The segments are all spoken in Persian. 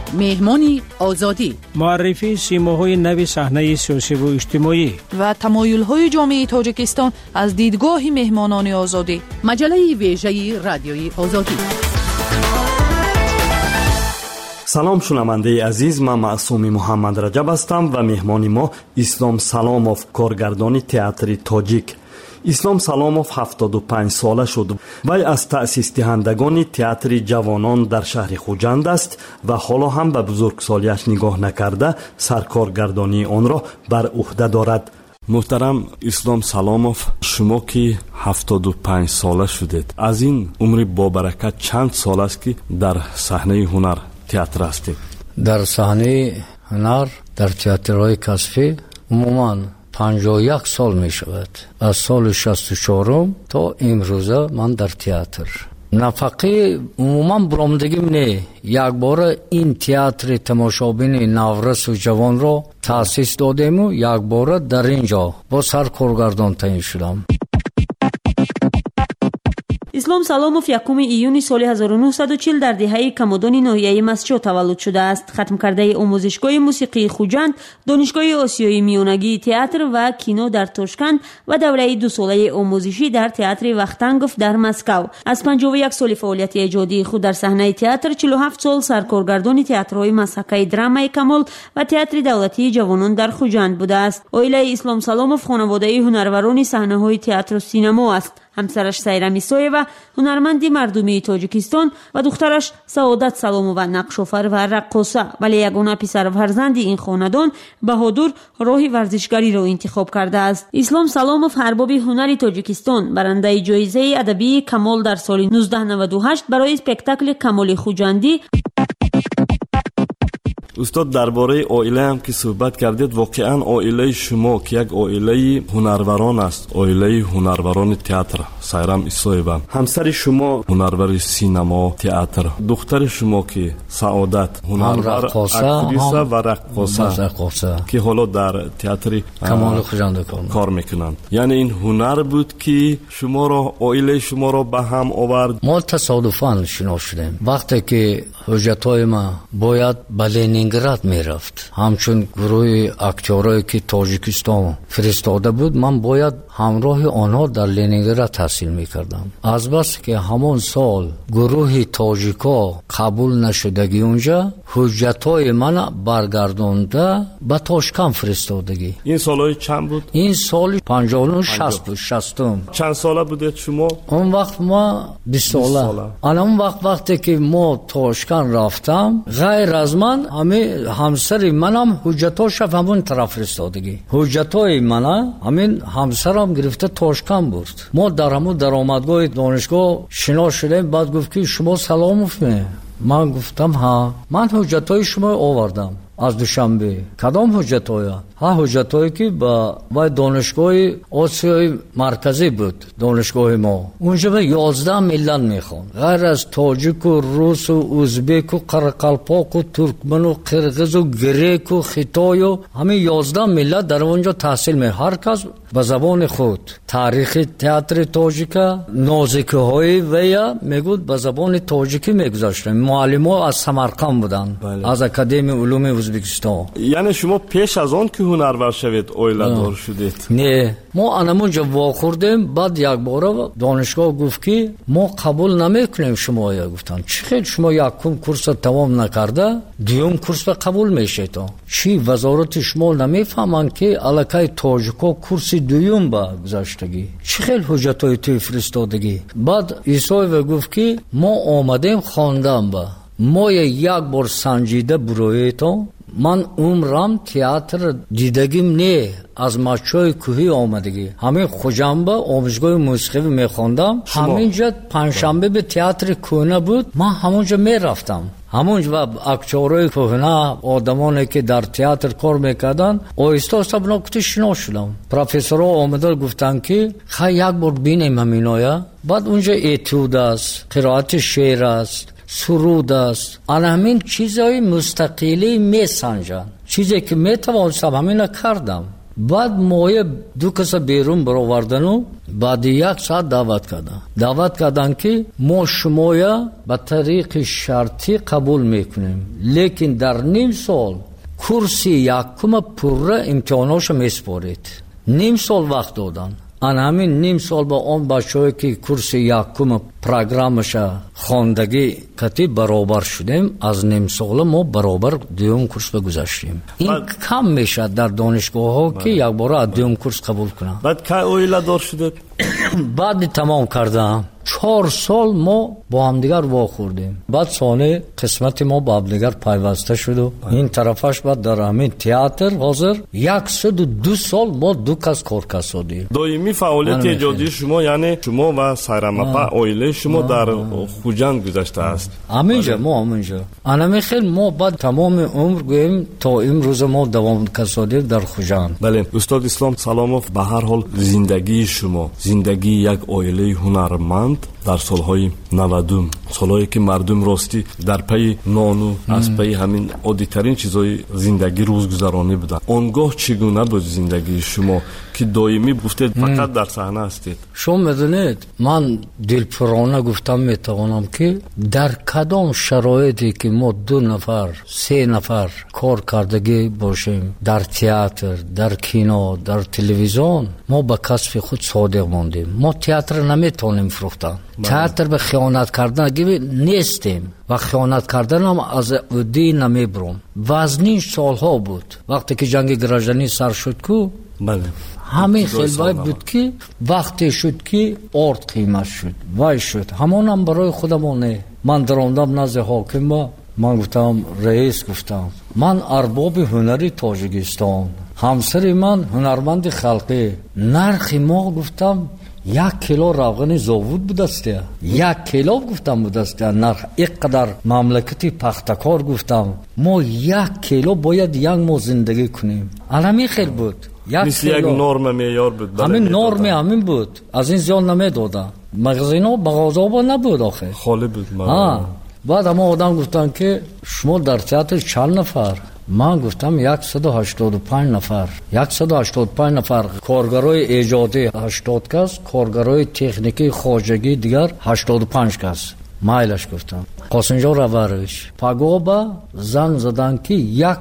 مهمانی آزادی، معرفی سیماهای نو صحنه سیاسی و اجتماعی و تمایل‌های جامعه تاجیکستان از دیدگاه مهمانان آزادی. مجله ویژه رادیوی آزادی. سلام شنونده عزیز، من معصوم محمد رجب هستم و مهمان ما اسلام سلاموف، کارگردان تئاتر تاجیک. اسلام سلاموف 75 ساله شد. وی از تأسیس دهندگان تئاتر جوانان در شهر خوجند است و حالا هم به بزرگسالیش نگاه نکرده سرکارگردانی آن را بر عهده دارد. محترم اسلام سلاموف، شما که 75 ساله شدید، از این عمر با برکت چند سال است که در صحنه هنر تئاتر هستید؟ در صحنه هنر در تئاترهای کسبی عموماً 51 سال می شود. از سال 64 تا امروزه من در تئاتر. نفقه عموماً برآمدگیم نه. یک بار این تئاتر تماشابین نورس و جوان را تأسیس دادیم و یک بار در اینجا با سرکارگردان تعیین شدم. اسلام سلاموف 1 ایون سال 1940 در دهه کمادان ناحیه مسجد تولد شده است. ختم کرده آموزشگاه موسیقی خوجند، دانشگاه آسیای میانگی تئاتر و کینو در تاشکند و دوره 2 ساله آموزشی در تئاتر وختنگوف در مسکو. از 51 سال فعالیت ایجادی خود در صحنه تئاتر، 47 سال سرکارگردان تئاترهای مسحکه درامای کمال و تئاتر دولتی جوانان در خوجند بوده است. عائله اسلام سلاموف خانواده هنروران صحنه‌های تئاتر و سینما است. همسرش سایرا میسویوا هنرمند مردمی تاجیکستان و دخترش سعادت سلامووا نقش‌آفر و رقاصه، ولی یگانه پسر فرزند این خاندان بهادر راه ورزشکاری را انتخاب کرده است. اسلام سلاموف ارباب هنر تاجیکستان، برنده جایزه ادبی کمال در سال 1998 برای اسپکتاکل کمال خوجندی. استاد، درباره عائله هم که صحبت کردید، واقعا عائله شما که یک عائله هنروران است، عائله هنروران تئاتر، سایرام ایسویوا، همسر شما هنرور سینما تئاتر، دختر شما که سعادت هنرور اکتریسه و رقاصه که حالا در تئاتر کمال خوجند کار میکنند. یعنی این هنر بود که شما را، عائله شما را به هم آورد؟ ما تصادفاً شنا شدیم. وقتی که حجتای ما باید لنینگراد میرفت، همچون گروه اکتورایی که تاجیکستان فرستاده بود، من باید همراه آنها در لنینگراد تحصیل میکردم. از بس که همون سال گروه تاجیکا قبول نشدگی اونجا، حجتای من برگردانده به تاشکند فرستادگی. این سالهای چند بود؟ این سال 59 60. چند ساله بودید شما؟ اون وقت ما 20 ساله. اون وقتی که ما تاشکند رفتم، غیر از من همه همسر منم حجتاش همون طرف فرستادگی. حجتای من همین همسرم گرفته تاشکند بود. ما در همون درآمدگاه دانشگاه شنا شدیم. بعد گفت که شما سلاموف می؟ من گفتم ها، من حجتای شما آوردم از دوشنبه. کدام حجتای؟ ها، حجتایی که با دانشگاه آسیای مرکزی بود، دانشگاه ما. اونجا به 11 ملت میخوان، غیر از تاجیک و روس و ازبک و قرقلپاک و ترکمن و قرغز و گریک و خیتای و همه 11 ملت در اونجا تحصیل می. هر کس به زبان خود. تاریخ تئاتر تاجیکا، نازکه های ویا میگود به زبان تاجیکی میگذاشتن. معلم‌ها از سمرقند بودن، از اکادمی علوم ازبکستان. یعنی شما پیش از آن که هنرور شوید عائله دار شدید؟ نه، ما انمونجا واخوردیم. بعد یک بار دانشگاه گفت که ما قبول نمیکنیم شما. یا گفتن چی، شما یکم کورس تمام نکرده دوم کورس به قبول میشه تا چی؟ وزارت شما نمیفهمن که الکای تاجیکا کورس دوم با گذاشتگی؟ چی خیلی حجتای توی فرستادگی؟ بعد ایسای گفت که ما آمدیم خواندم با ما یک بار سنجیده برای تو. من عمرم تئاتر دیدگیم نه، از مچای کوهی آمدگی. همین خوجنبه آموزشگاه موسیقی میخوندم. همینجا پنجشنبه به تئاتر کهنه بود، من همونجا میرفتم. همونجا اکتورای کهنه، آدمانی که در تئاتر کار میکردن، آهسته آهسته بناکتی شنا شدم. پروفسورها آمدن گفتن که خیلی یک بار بینیم همینایا. بعد اونجا اتود است، قرائت شعر است، سرود است. آن همین چیزهای مستقلی می سنجن. چیزی که می توانستم همین کردم. بعد موی دو کس بیرون برآوردن بعد 1 ساعت دعوت کردن که ما شمایا به طریق شرطی قبول میکنیم، لیکن در نیم سال کورس یکم پوره امتحاناش میسپارید. نیم سال وقت دادن. آن همین نیم سال با اون بچه‌ای که کورس یکم پروگرامش خواندگی کتی برابر شدیم، از نیم سال ما برابر دوم کورس بگذاشتیم. این کم میشه در دانشگاه ها که یک بار از دوم کورس قبول کنن. بعد که اویلا دار شده بعد تمام کردم 4 سال ما با هم دیگر واخوردیم. بعد سانه قسمت ما با هم دیگر پیوسته شد و این طرفش بعد در همین تئاتر حاضر 102 سال ما دو کس کار کردیم. دائمی فعالیت ایجادی شما یعنی شما و سایرامپا اویله شما در خوجند گذشته است. همینجا ما همینجا انا خیلی ما بعد تمام عمر گویم تا امروز ما دوام کردیم در خوجند. بله استاد اسلام سلاموف، به هر حال زندگی شما زندگی یک اویله هنرمند در سالهای 90 سالهایی که مردم راستی در پی نانو از پی همین عادی‌ترین چیزای زندگی روزگذرانی بودن، اونگاه چگونه بود زندگی شما که دائمی گفتید فقط در صحنه هستید؟ شما میدونید من دلپرانه گفتم میتوانم که در کدام شرایطی که ما 2 نفر 3 نفر کار کردگی باشیم در تئاتر، در کینو، در تلویزیون، ما به کسب خود صادق ماندیم. ما تئاتر نمیتونیم فروختن. تئاتر به خیانت کردن نیستیم و خیانت کردن هم از عهده نمیبرم. وزنین سالها بود وقتی که جنگ گراژنی سر شد کو. بله همین خیلی بود که وقتی شد که ارد قیمت شد وای شد. همون هم برای خودمونه. من دراندم نزد حاکم با من گفتم رئیس، گفتم من ارباب هنری تاجیکستان، همسر من هنرمند خلقی، نرخ ما گفتم 1 کیلو روغن زاوود بودسته، 1 کیلو گفتم بودسته نرخ. اینقدر مملکتی پختکار گفتم ما 1 کیلو باید 1 ماه زندگی کنیم. علمی خیلی بود. مثل یک نرم معیار بود. همین نرم همین بود. از این زیاد نمیدادن. مغازینا بغازابا نبود آخه. خالی بود. بعد همه آدم گفتن که شما در تئاتر چند نفر؟ من گفتم 185 نفر. 185 نفر کارگرای ایجادی 80 کس، کارگرای تکنیکی خواجگی دیگر 85 کس. مایلش گفتم قاسم جان روارش پاگوبا زنگ زدن که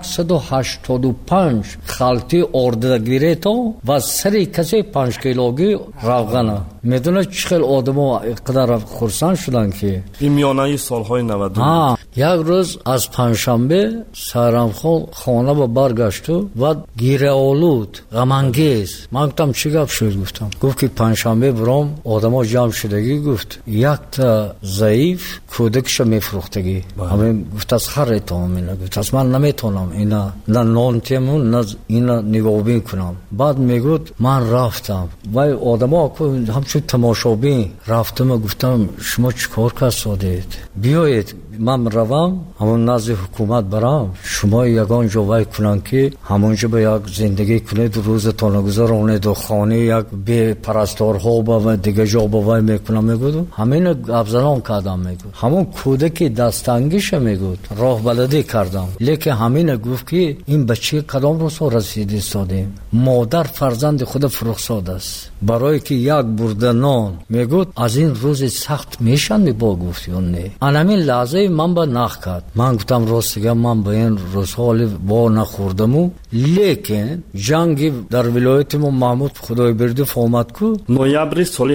185 خالتی اردگیره تو و سری کسی 5 کیلوگی روغنه. میدونه چقدر آدم‌ها اینقدر خرسند شدن که این میانه سالهای 90. یک روز از پنجشنبه سایرامپا خانه با برگشت و گیره آلود غم‌انگیز. من گفتم چی گپ شد؟ گفت که پنجشنبه برام آدم‌ها جمع شدگی. گفت 1 تا ضعیف کودکش میفروختگی. همین گفت از هر تمام اینا. گفت از من نمیتونم اینا نه نان تیمون نه اینا نگاه کنم. بعد میگفت من رفتم و آدم‌ها همچون تماشابین رفتم. گفتم شما چیکار کردید؟ بیایید من روم همون نزد حکومت برام، شما یگان جوای کنن که همونجا به یک زندگی کنید، روزتان گذرانید و خانه یک به پرستارها و دیگه جا باوای میکنم. میگود همین افزلان کردم. میگود همون کودک دستانگیش میگود راه بلدی کردم. لیکن همین گفت که این بچه کدام روز رسیدی سادیم، مادر فرزند خود فرخزاد است برای که یک برده نان. میگود از این روز سخت میشن با گفت یا نه. همین لحظه من با نخ کرد. من گفتم راستگه من به این روزها با نخوردم. لیکن جنگ در ولایت ما محمود خدای برده فهمد کو نوامبر سال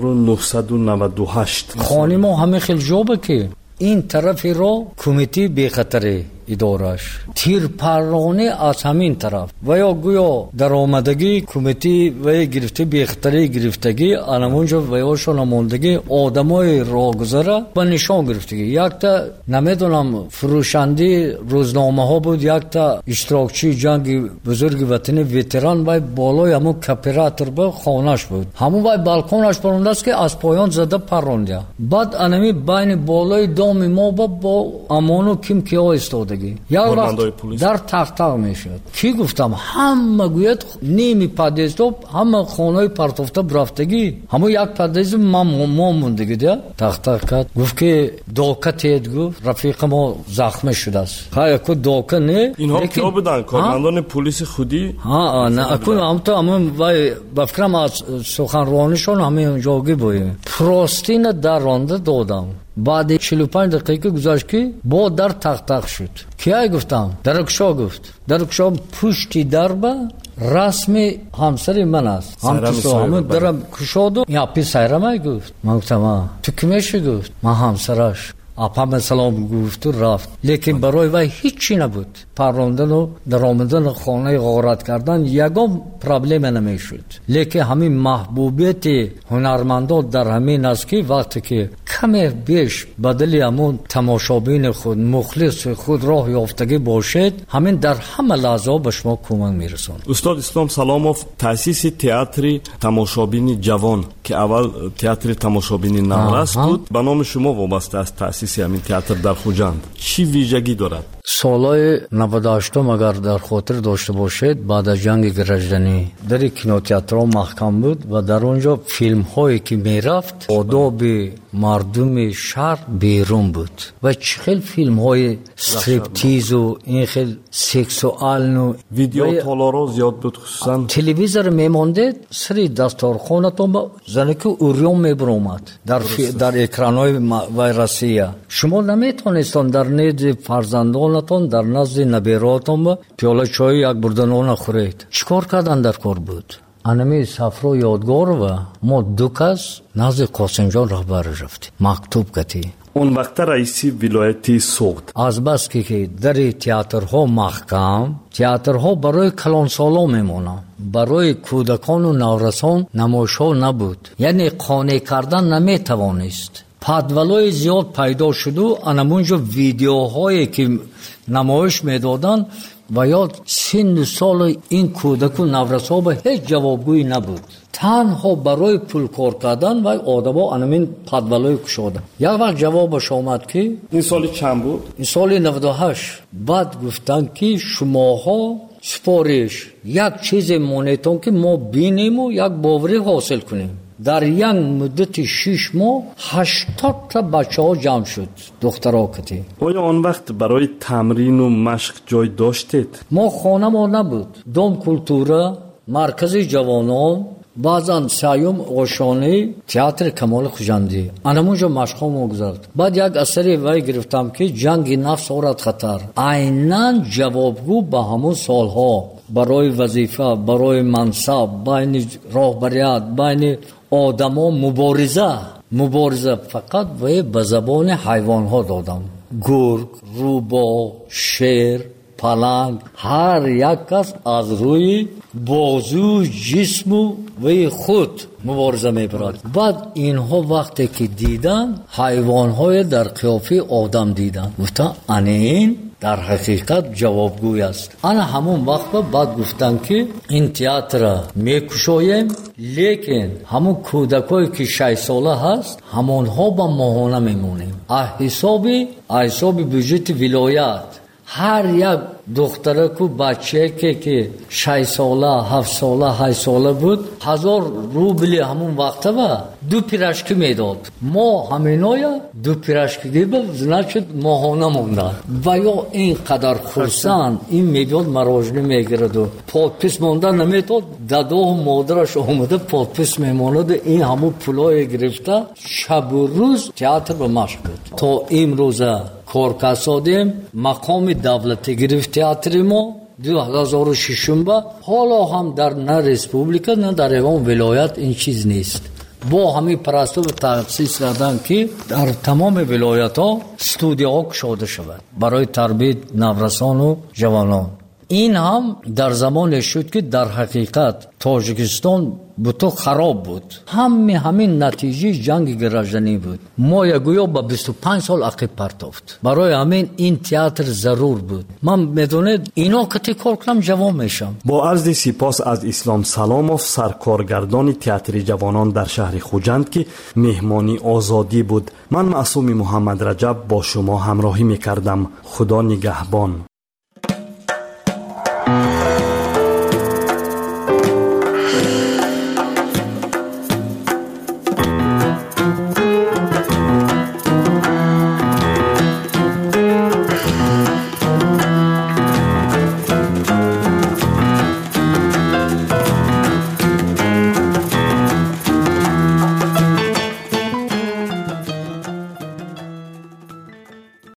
1998 خانه ما همه خیلی جوبه که این طرفی رو کمیته بی خطری ادارش تیر پرانه از همین طرف و یا گویا در آمدگی کمیته و گرفته بی خطری گرفتگی انمونجا و یا شنماندگی آدمای راهگذره و نشان گرفتگی. یک تا نمیدونم فروشندی روزنامه ها بود، یک تا اشتراکچی جنگ بزرگ وطن ویتران و بالای همون کپراتور با خانش بود. همون و بالکونش پرونده است که از پایان زده پرونده. بعد انمی بین بالای دام ما با امانو کیم که ها استاده آوردگی. یا وقت در تخت میشد کی گفتم همه گوید نیمی پادیزو همه خانه پرتوفته رفتگی همه یک پادیز ما موندگی ده تخت کرد گفت که دوکه تید گفت رفیق ما زخم شده است خیلی کو دوکه نه اینها کیا بودن کارمندان پلیس خودی نه اكون امتا همون بفکرم از سخنرانیشون همه اونجاگی بودیم پروستین در رانده دادم بعد 45 دقیقه گذشت که با در تق شد کیای گفتم درکشا گفت درکشا پشتی دربه رسمی همسر من است همون درم کشادو یا پی سیرمه گفت من گفتم تو کمیشه گفت من همسرش اپا سلام گفت و رفت لیکن برای وی هیچی نبود پروندن و در آمدن خانه غارت کردن یگام پرابلم نمیشد لیکن همین محبوبیت هنرمندان در همین است که وقتی که کمی بیش بدلی همون تماشابین خود مخلص خود راه یافتگی باشد همین در همه لحظه به شما کمک میرسون. استاد اسلام سلاموف تأسیس تئاتر تماشابین جوان که اول تئاتر تماشابین نورس بود به نام شما وابسته است تأسیس همین تئاتر در خوجند چی ویژگی دارد؟ سالهای 98 اگر در خاطر داشته باشید بعد از جنگ گرجدنی در کینوتئاترها محکم بود و در اونجا فیلم هایی که میرفت آداب مردم شهر بیرون بود و چخیل فیلم های استریپتیز و این خیل سکسوال و ویدیو تالارا زیاد بود خصوصا تلویزیون میمانده سری دستارخانتون با زنی که اوریون میبرومد در اکرانهای ویرسیه شما نمیتونستان در نزد فرزندانتون در نزد نبیراتون با پیاله چای یک بردن نخورید چیکار کردن در کار بود انمی سفر یادگار و ما دو کس نزد قاسم جان رهبر رفتیم مکتوب کردی اون وقت رئیسی ولایتی سوخت از بس که در تئاترها محکم تئاترها برای کلان سالا میمونن برای کودکان و نورسان نمایش‌ها نبود یعنی قانع کردن نمیتوانست پادولای زیاد پیدا شد و انمونجا ویدیوهایی که نمایش میدادن و یا سن سال این کودک و نورسا به هیچ جوابگویی نبود تنها برای پول کار کردن و آدما انمین پادولای کشادن یک وقت جوابش آمد که این سال چند بود؟ این سال 98 بعد گفتن که شماها سپارش یک چیز مونیتون که ما بینیم و یک باوری حاصل کنیم در یک مدت 6 ماه 80 تا بچه ها جمع شد دخترها کتی آیا آن وقت برای تمرین و مشق جای داشتید؟ ما خانه ما نبود دوم کلتورا مرکز جوانان بعضا سیوم آشانه تئاتر کمال خوجندی انمونجا مشق ما گذارد بعد یک اثری وی گرفتم که جنگ نفس آورد خطر عیناً جوابگو به همون سالها برای وظیفه برای منصب بین راهبریت بین آدما مبارزه فقط به زبان حیوان ها دادم گرگ روباه شیر پلنگ هر یک کس از روی بازو جسم و خود مبارزه میبرد بعد اینها وقتی که دیدن حیوان های در قیافه آدم دیدن گفتن این در حقیقت جوابگوی است انا همون وقت بعد گفتن که این تئاتر میکشویم لیکن همون کودکایی که 6 ساله هست همونها با ماهانه میمونیم حساب بودجت ولایت هر یک دختره کو بچه که 6 ساله 7 ساله 8 ساله بود 1000 روبل همون وقته و 2 پیراشکی میداد ما همینایا 2 پیراشکی به значит ماهانه موندن و یا اینقدر خرسند این میداد مراجعه میگرد و پادپس موندن نمیداد دادا مادرش اومده پادپس میماند این همون پولای گرفته شب و روز تئاتر به مشق بود تا امروزه کار کسادیم مقام دولتی گرفت تئاتر ما 2006 با حالا هم در نه ریسپوبلیکا نه در ایوان ولایت این چیز نیست با همین پرستو به تأسیس کردن که در تمام ولایت ها استودیوها کشاده شود برای تربیت نورسان و جوانان این هم در زمان شد که در حقیقت تاجیکستان بوتو خراب بود. همین نتیجه جنگ گراژنی بود. ما یگویا با 25 سال عقب پرتافت. برای همین این تئاتر ضرور بود. من میدونید اینا که کار کنم جوان میشم. با عرض سپاس از اسلام سلاموف، سرکارگردان تئاتر جوانان در شهر خوجند که مهمانی آزادی بود، من معصوم محمد رجب با شما همراهی میکردم. خدا نگهبان.